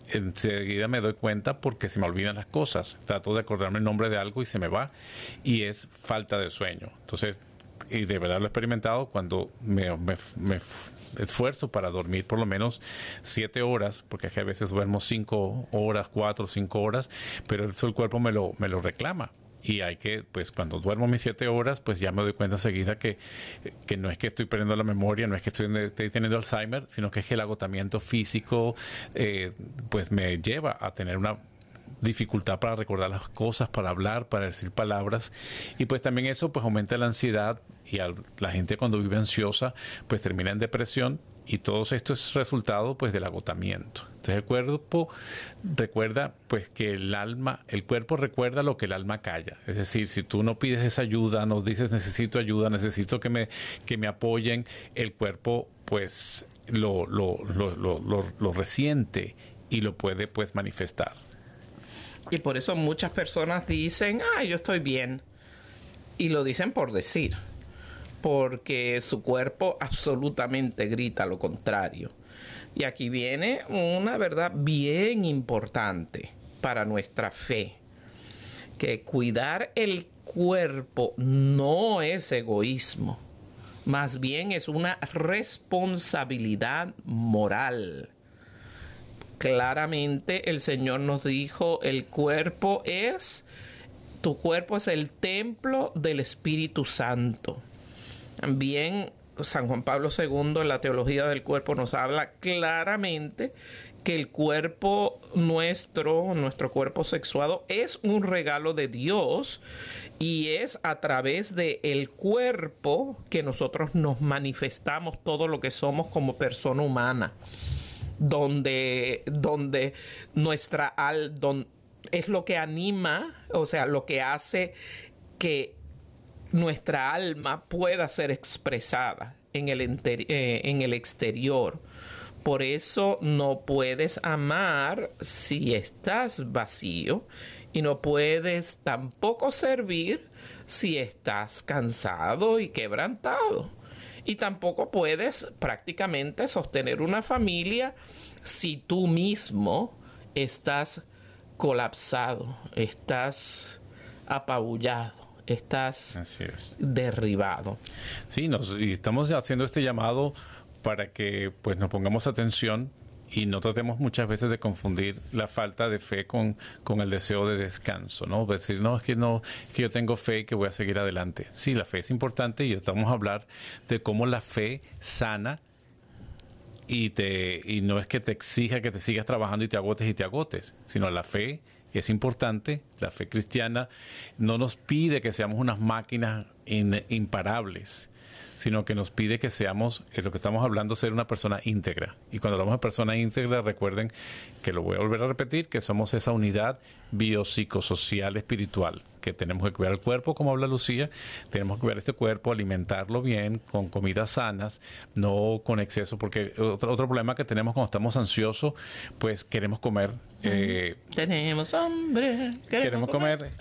enseguida me doy cuenta porque se me olvidan las cosas. Trato de acordarme el nombre de algo y se me va, y es falta de sueño. Entonces, y de verdad lo he experimentado cuando me, me, me esfuerzo para dormir por lo menos siete horas, porque es que a veces duermo cinco horas, cuatro, cinco horas, pero eso el cuerpo me lo, me lo reclama. Y hay que, pues cuando duermo mis siete horas, pues ya me doy cuenta enseguida que, que no es que estoy perdiendo la memoria, no es que estoy, estoy teniendo Alzheimer, sino que es que el agotamiento físico eh, pues me lleva a tener una dificultad para recordar las cosas, para hablar, para decir palabras, y pues también eso pues aumenta la ansiedad, y a la gente cuando vive ansiosa pues termina en depresión, y todo esto es resultado pues del agotamiento. Entonces el cuerpo recuerda pues que el alma, el cuerpo recuerda lo que el alma calla. Es decir, si tú no pides esa ayuda, no dices necesito ayuda, necesito que me, que me apoyen, el cuerpo pues lo, lo, lo, lo, lo, lo resiente y lo puede pues manifestar. Y por eso muchas personas dicen, ah, yo estoy bien. Y lo dicen por decir. Porque su cuerpo absolutamente grita lo contrario. Y aquí viene una verdad bien importante para nuestra fe. Que cuidar el cuerpo no es egoísmo. Más bien es una responsabilidad moral. Claramente el Señor nos dijo, el cuerpo es, tu cuerpo es el templo del Espíritu Santo. También San Juan Pablo segundo en la teología del cuerpo nos habla claramente que el cuerpo nuestro, nuestro cuerpo sexuado, es un regalo de Dios, y es a través del cuerpo que nosotros nos manifestamos todo lo que somos como persona humana. Donde, donde nuestra al, don, es lo que anima, o sea, lo que hace que nuestra alma pueda ser expresada en el, enter, eh, en el exterior. Por eso no puedes amar si estás vacío, y no puedes tampoco servir si estás cansado y quebrantado. Y tampoco puedes prácticamente sostener una familia si tú mismo estás colapsado, estás apabullado, estás Así es. derribado. Sí, nos, y estamos haciendo este llamado para que pues nos pongamos atención y no tratemos muchas veces de confundir la falta de fe con, con el deseo de descanso, ¿no? Decir, no, es que no, es que yo tengo fe y que voy a seguir adelante. Sí, la fe es importante, y estamos a hablar de cómo la fe sana, y te y no es que te exija que te sigas trabajando y te agotes y te agotes, sino la fe es importante. La fe cristiana no nos pide que seamos unas máquinas in, imparables, sino que nos pide que seamos, es lo que estamos hablando, ser una persona íntegra. Y cuando hablamos de persona íntegra, recuerden que lo voy a volver a repetir, que somos esa unidad biopsicosocial espiritual, que tenemos que cuidar el cuerpo, como habla Lucía, tenemos que cuidar este cuerpo, alimentarlo bien, con comidas sanas, no con exceso, porque otro, otro problema que tenemos cuando estamos ansiosos, pues queremos comer. Eh, tenemos hambre. Queremos, queremos comer. comer.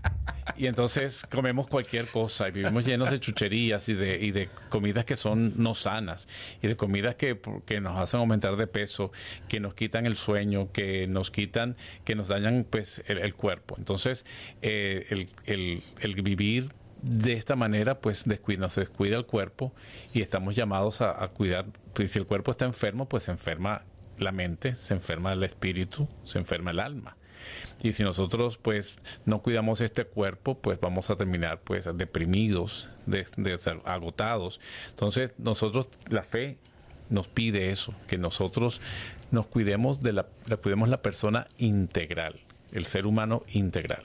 Y entonces comemos cualquier cosa y vivimos llenos de chucherías y de, y de comidas que son no sanas, y de comidas que, que nos hacen aumentar de peso, que nos quitan el sueño, que nos quitan, que nos dañan pues el, el cuerpo. Entonces eh, el, el, el vivir de esta manera pues descuida, nos descuida el cuerpo, y estamos llamados a, a cuidar. Pues, si el cuerpo está enfermo, pues se enferma la mente, se enferma el espíritu, se enferma el alma. Y si nosotros pues no cuidamos este cuerpo, pues vamos a terminar pues deprimidos, de, de, agotados. Entonces nosotros, la fe nos pide eso, que nosotros nos cuidemos de la, la cuidemos la persona integral, el ser humano integral.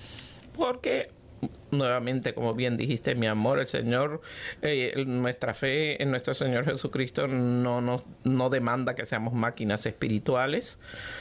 Porque nuevamente, como bien dijiste, mi amor, el Señor, eh, nuestra fe en nuestro Señor Jesucristo no nos no demanda que seamos máquinas espirituales.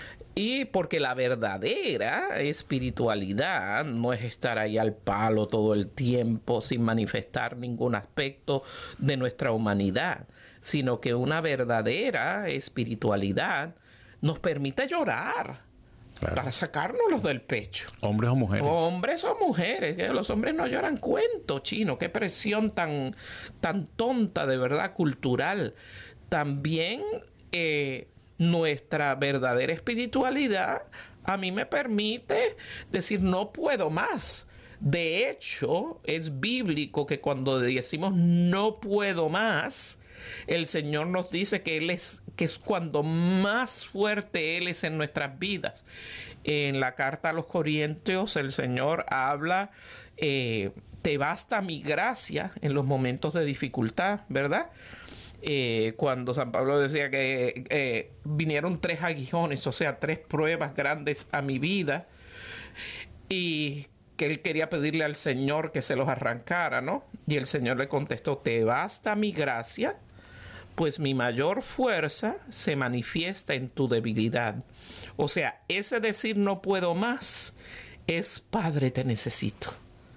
Y porque la verdadera espiritualidad no es estar ahí al palo todo el tiempo sin manifestar ningún aspecto de nuestra humanidad, sino que una verdadera espiritualidad nos permite llorar. Claro. Para sacárnoslos del pecho. ¿Hombres o mujeres? Hombres o mujeres. Los hombres no lloran cuento, chino. Qué presión tan, tan tonta, de verdad, cultural. También... Eh, nuestra verdadera espiritualidad a mí me permite decir no puedo más. De hecho, es bíblico que cuando decimos no puedo más, el Señor nos dice que Él es, que es cuando más fuerte Él es en nuestras vidas. En la carta a los Corintios, el Señor habla, eh, te basta mi gracia en los momentos de dificultad, ¿verdad? Eh, cuando San Pablo decía que eh, vinieron tres aguijones, o sea, tres pruebas grandes a mi vida, y que él quería pedirle al Señor que se los arrancara, ¿no? Y el Señor le contestó, te basta mi gracia, pues mi mayor fuerza se manifiesta en tu debilidad. O sea, ese decir no puedo más es, Padre, te necesito.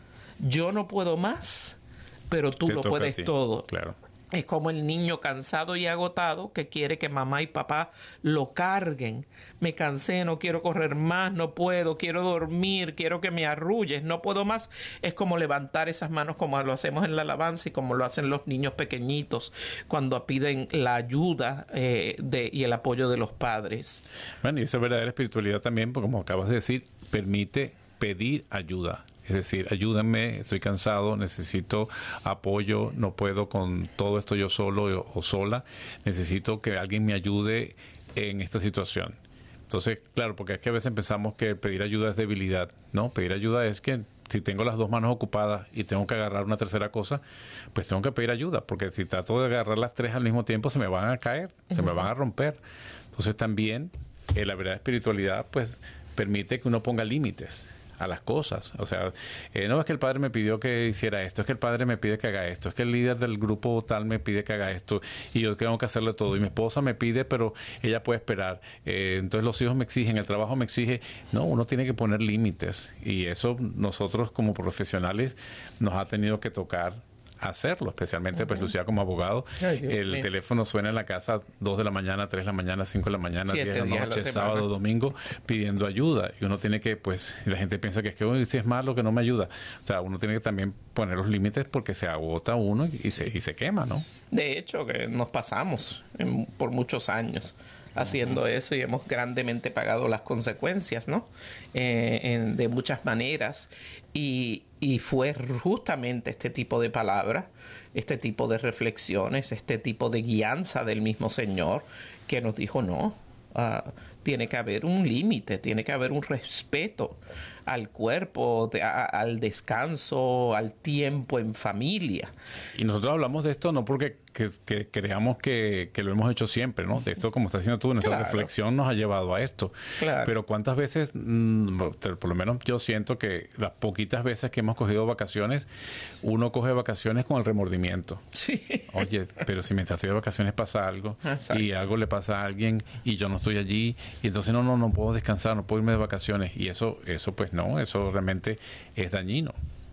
Yo no puedo más, pero tú lo puedes todo. Claro. Es como el niño cansado y agotado que quiere que mamá y papá lo carguen. Me cansé, no quiero correr más, no puedo, quiero dormir, quiero que me arrulles, no puedo más. Es como levantar esas manos como lo hacemos en la alabanza y como lo hacen los niños pequeñitos cuando piden la ayuda eh, de, y el apoyo de los padres. Bueno, y esa verdadera espiritualidad también, porque como acabas de decir, permite pedir ayuda. Es decir, ayúdenme, estoy cansado, necesito apoyo, no puedo con todo esto yo solo o, o sola, necesito que alguien me ayude en esta situación. Entonces, claro, porque es que a veces pensamos que pedir ayuda es debilidad, ¿no? Pedir ayuda es que si tengo las dos manos ocupadas y tengo que agarrar una tercera cosa, pues tengo que pedir ayuda, porque si trato de agarrar las tres al mismo tiempo se me van a caer, uh-huh. se me van a romper. Entonces también eh, la verdadera espiritualidad pues permite que uno ponga límites a las cosas. O sea, eh, no es que el padre me pidió que hiciera esto, es que el padre me pide que haga esto, es que el líder del grupo tal me pide que haga esto y yo tengo que hacerle todo. Y mi esposa me pide, pero ella puede esperar. Eh, entonces los hijos me exigen, el trabajo me exige. No, uno tiene que poner límites y eso nosotros como profesionales nos ha tenido que tocar hacerlo, especialmente uh-huh. pues Lucía como abogado. Ay, el mío. Teléfono suena en la casa dos de la mañana, tres de la mañana, cinco de la mañana, diez de la noche, la sábado, domingo, pidiendo ayuda. Y uno tiene que, pues, la gente piensa que es que uy, si es malo que no me ayuda. O sea, uno tiene que también poner los límites porque se agota uno y se, y se quema, ¿no? De hecho, que nos pasamos en, por muchos años haciendo uh-huh. eso y hemos grandemente pagado las consecuencias, ¿no? Eh, en, de muchas maneras. Y, y fue justamente este tipo de palabras, este tipo de reflexiones, este tipo de guianza del mismo Señor que nos dijo, no, uh, tiene que haber un límite, tiene que haber un respeto al cuerpo, de, a, al descanso, al tiempo en familia. Y nosotros hablamos de esto no porque que, que creamos que, que lo hemos hecho siempre, ¿no? De esto, como estás diciendo tú, nuestra claro. reflexión nos ha llevado a esto. Claro. Pero cuántas veces, mmm, por lo menos yo siento que las poquitas veces que hemos cogido vacaciones, uno coge vacaciones con el remordimiento. Sí. Oye, pero si mientras estoy de vacaciones pasa algo, exacto. y algo le pasa a alguien y yo no estoy allí, y entonces no, no, no puedo descansar, no puedo irme de vacaciones. Y eso, eso pues no, eso realmente es dañino.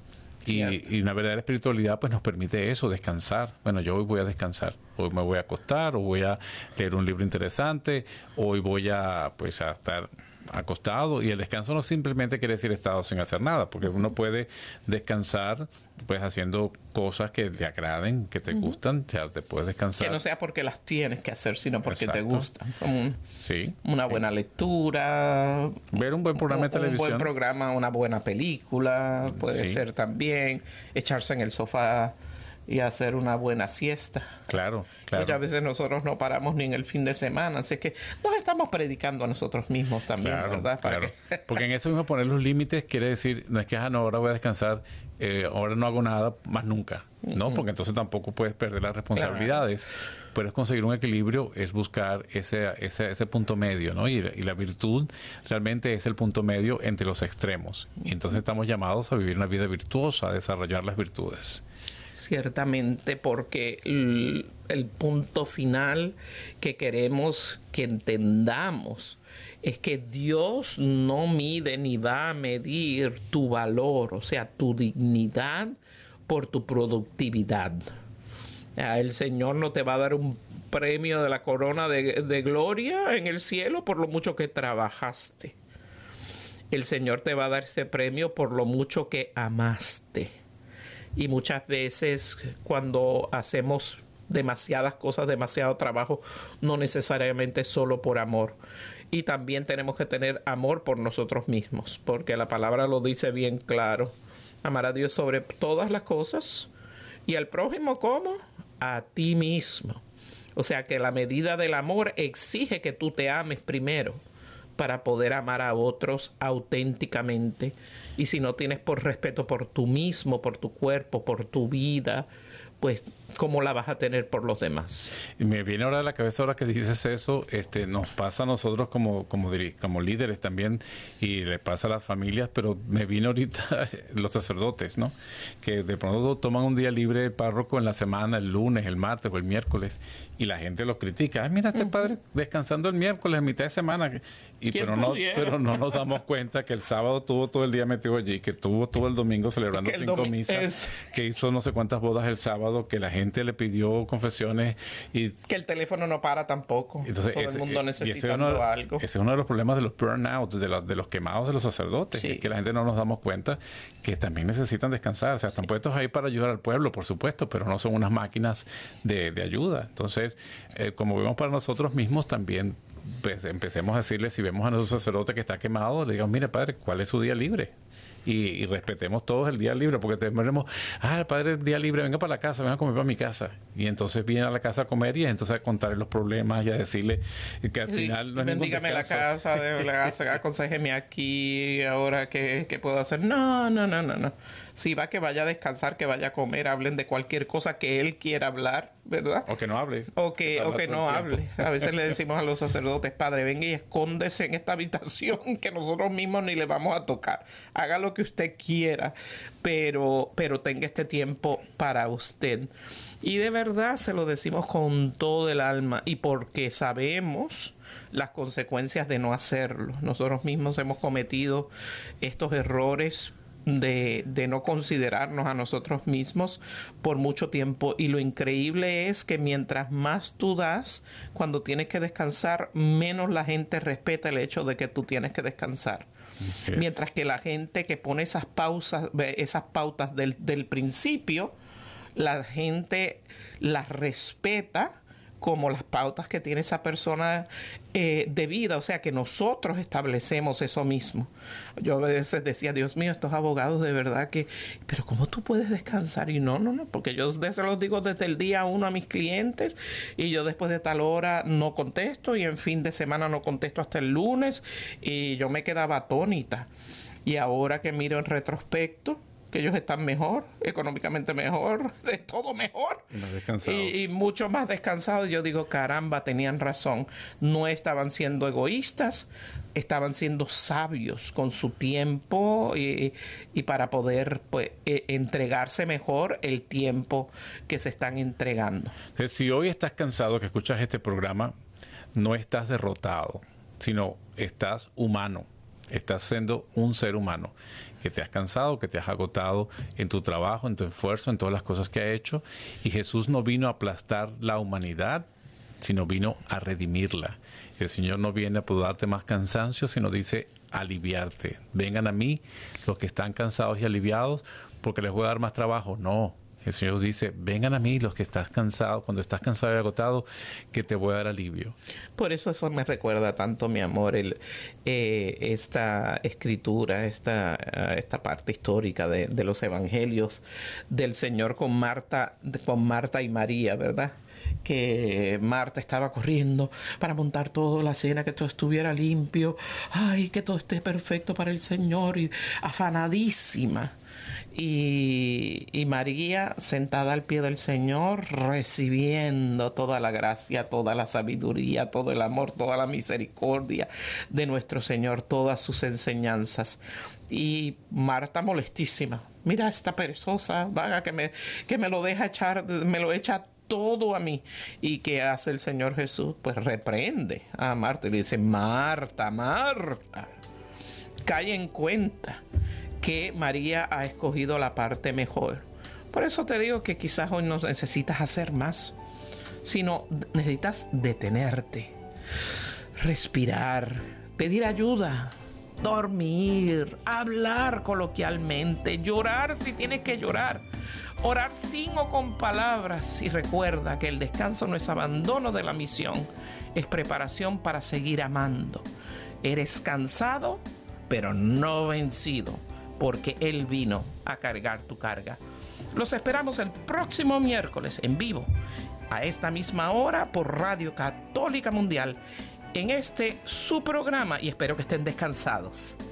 Y, y una verdadera espiritualidad pues nos permite eso, descansar. Bueno, yo hoy voy a descansar, hoy me voy a acostar, o voy a leer un libro interesante, hoy voy a pues a estar acostado. Y el descanso no simplemente quiere decir estado sin hacer nada, porque uno puede descansar pues haciendo cosas que te agraden, que te uh-huh. gustan, o sea, te puedes descansar. Que no sea porque las tienes que hacer, sino porque Exacto. te gustan. Como un, sí. una buena sí. lectura. Ver un buen programa un, de televisión. Un buen programa, una buena película. Puede sí. ser también echarse en el sofá y hacer una buena siesta. Claro, claro. Muchas veces nosotros no paramos ni en el fin de semana, así que nos estamos predicando a nosotros mismos también, claro, ¿verdad? Para claro. que... Porque en eso mismo poner los límites quiere decir, no es que ah, no, ahora voy a descansar, eh, ahora no hago nada, más nunca, ¿no? Uh-huh. Porque entonces tampoco puedes perder las responsabilidades. Claro. Pero es conseguir un equilibrio, es buscar ese, ese, ese punto medio, ¿no? Y, y la virtud realmente es el punto medio entre los extremos. Y entonces estamos llamados a vivir una vida virtuosa, a desarrollar las virtudes. Ciertamente, porque el, el punto final que queremos que entendamos es que Dios no mide ni va a medir tu valor, o sea, tu dignidad por tu productividad. El Señor no te va a dar un premio de la corona de, de gloria en el cielo por lo mucho que trabajaste. El Señor te va a dar ese premio por lo mucho que amaste. Y muchas veces cuando hacemos demasiadas cosas, demasiado trabajo, no necesariamente solo por amor. Y también tenemos que tener amor por nosotros mismos, porque la palabra lo dice bien claro. Amar a Dios sobre todas las cosas y al prójimo, ¿cómo? A ti mismo. O sea que la medida del amor exige que tú te ames primero para poder amar a otros auténticamente. Y si no tienes por respeto por tú mismo, por tu cuerpo, por tu vida, pues ¿cómo la vas a tener por los demás? Y me viene ahora a la cabeza, ahora que dices eso, este, nos pasa a nosotros como, como, como líderes también, y le pasa a las familias, pero me vino ahorita los sacerdotes, ¿no? Que de pronto toman un día libre el párroco en la semana, el lunes, el martes o el miércoles, y la gente los critica. Ay, mira, este uh-huh. padre descansando el miércoles, en mitad de semana. Y pero no, pero no nos damos cuenta que el sábado tuvo todo el día metido allí, que tuvo todo el domingo celebrando cinco misas, es... que hizo no sé cuántas bodas el sábado, que la gente le pidió confesiones y que el teléfono no para tampoco. Entonces, todo ese, el mundo necesitando ese uno, algo. Ese es uno de los problemas de los burnouts, de los, de los quemados de los sacerdotes, sí. que la gente no nos damos cuenta que también necesitan descansar. O sea, están sí. puestos ahí para ayudar al pueblo, por supuesto, pero no son unas máquinas de, de ayuda. Entonces, eh, como vemos para nosotros mismos también, pues empecemos a decirle, si vemos a nuestro sacerdote que está quemado, le digamos, mire padre, ¿cuál es su día libre? Y, y respetemos todos el día libre, porque tenemos, ah, el padre día libre, venga para la casa, venga a comer para mi casa. Y entonces viene a la casa a comer y entonces a contarle los problemas y a decirle que al sí, final no es bendígame la casa, de la casa, aconsejeme aquí, ahora qué, qué puedo hacer. No, no, no, no, no. Si va, que vaya a descansar, que vaya a comer, hablen de cualquier cosa que él quiera hablar, ¿verdad? O que no hable. O que, o que no hable. A veces le decimos a los sacerdotes, padre, venga y escóndese en esta habitación que nosotros mismos ni le vamos a tocar. Haga lo que usted quiera, pero, pero tenga este tiempo para usted. Y de verdad se lo decimos con todo el alma y porque sabemos las consecuencias de no hacerlo. Nosotros mismos hemos cometido estos errores De, de no considerarnos a nosotros mismos por mucho tiempo, y lo increíble es que mientras más tú das cuando tienes que descansar, menos la gente respeta el hecho de que tú tienes que descansar. Sí. Mientras que la gente que pone esas pausas, esas pautas del, del principio, la gente las respeta como las pautas que tiene esa persona eh, de vida, o sea que nosotros establecemos eso mismo. Yo a veces decía, Dios mío, estos abogados de verdad que, pero ¿cómo tú puedes descansar? Y no, no, no, porque yo se los digo desde el día uno a mis clientes, y yo después de tal hora no contesto, y en fin de semana no contesto hasta el lunes, y yo me quedaba atónita. Y ahora que miro en retrospecto, que ellos están mejor, económicamente mejor, de todo mejor. Más descansados. Y, y mucho más descansados. Yo digo, caramba, tenían razón. No estaban siendo egoístas, estaban siendo sabios con su tiempo y, y para poder pues, eh, entregarse mejor el tiempo que se están entregando. Entonces, si hoy estás cansado que escuchas este programa, no estás derrotado, sino estás humano. Estás siendo un ser humano que te has cansado, que te has agotado en tu trabajo, en tu esfuerzo, en todas las cosas que has hecho. Y Jesús no vino a aplastar la humanidad, sino vino a redimirla. El Señor no viene a darte más cansancio, sino dice aliviarte. Vengan a mí los que están cansados y aliviados, porque les voy a dar más trabajo. No. El Señor dice, vengan a mí los que estás cansados, cuando estás cansado y agotado, que te voy a dar alivio. Por eso eso me recuerda tanto, mi amor, el, eh, esta escritura, esta, esta parte histórica de, de los evangelios del Señor con Marta, con Marta y María, ¿verdad? Que Marta estaba corriendo para montar toda la cena, que todo estuviera limpio, ay, que todo esté perfecto para el Señor, y afanadísima. Y, y María sentada al pie del Señor, recibiendo toda la gracia, toda la sabiduría, todo el amor, toda la misericordia de nuestro Señor, todas sus enseñanzas. Y Marta molestísima, mira esta perezosa vaga que me, que me lo deja echar, me lo echa todo a mí. ¿Y qué hace el Señor Jesús? Pues reprende a Marta y le dice, Marta, Marta, cae en cuenta que María ha escogido la parte mejor. Por eso te digo que quizás hoy no necesitas hacer más, sino necesitas detenerte, respirar, pedir ayuda, dormir, hablar coloquialmente, llorar si tienes que llorar, Orar sin o con palabras, y recuerda que el descanso no es abandono de la misión, es preparación para seguir amando. Eres cansado, pero no vencido, porque Él vino a cargar tu carga. Los esperamos el próximo miércoles en vivo, a esta misma hora, por Radio Católica Mundial, en este su programa, y espero que estén descansados.